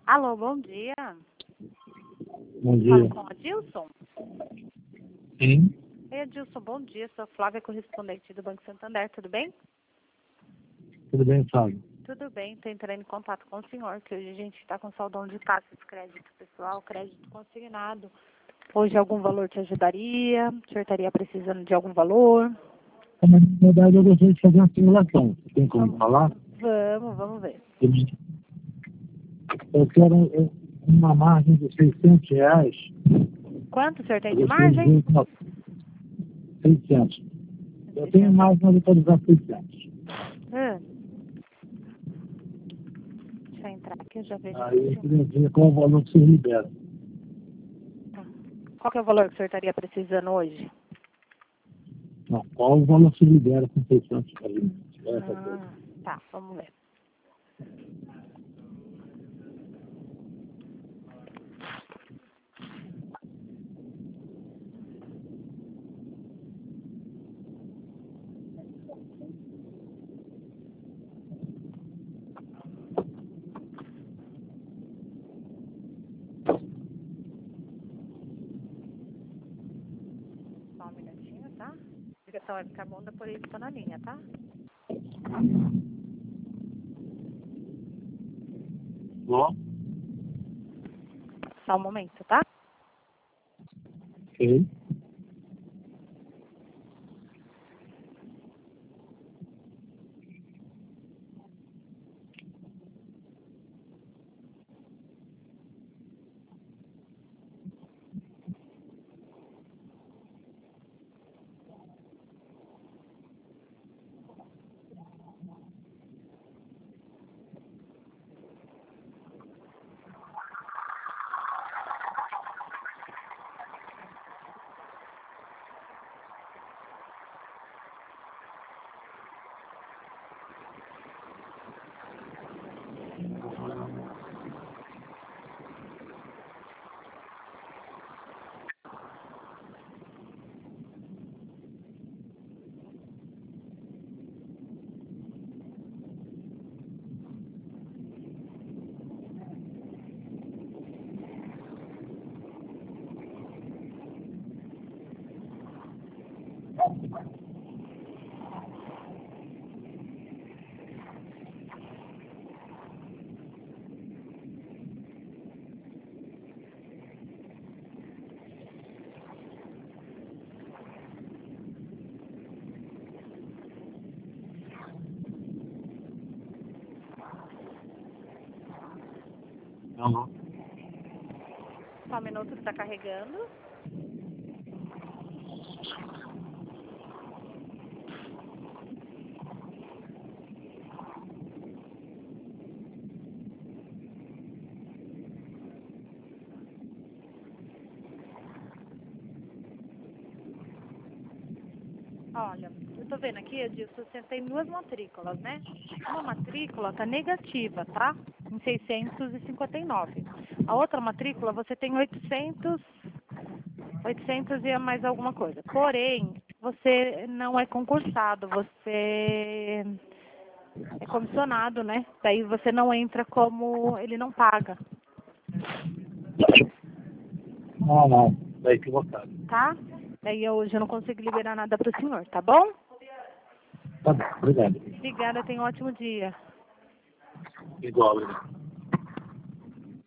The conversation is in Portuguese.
Alô, bom dia. Bom dia. Fala com o Adilson? Sim. Oi, Adilson, bom dia. Sou a Flávia, correspondente do Banco Santander, tudo bem? Tudo bem, Fábio? Tudo bem, estou entrando em contato com o senhor, que hoje a gente está com saldão de taxa de crédito pessoal, crédito consignado. Hoje algum valor te ajudaria? O senhor estaria precisando de algum valor? Na verdade, eu gostaria de fazer uma simulação. Tem como falar? Vamos ver. Eu quero uma margem de R$ 600. Quanto o senhor tem Eu de gostaria de margem? ver, não, 600. Eu tenho mais, mas eu quero usar 600. Deixa eu entrar aqui, eu já vejo. Aí eu queria ver qual o valor que você libera. Tá. Qual que é o valor que o senhor estaria precisando hoje? Não, qual o valor que você libera com 600 ali? Tá, vamos ver. Só um minutinho, tá? A ligação vai ficar bom, por isso tô na linha, tá? Bom, Só um momento, tá? ok. Alô? Só um minuto que tá carregando. Olha, eu tô vendo aqui, Edilson, você tem duas matrículas, né? Uma matrícula tá negativa, tá? Em 659. A outra matrícula você tem 800 e mais alguma coisa. Porém, você não é concursado, você é comissionado, né? Daí você não entra como ele não paga, Não, está equivocado. tá? Daí hoje eu não consigo liberar nada pro senhor, tá bom? Tá bom, obrigado. Obrigada, tenha um ótimo dia. Igual, obrigado.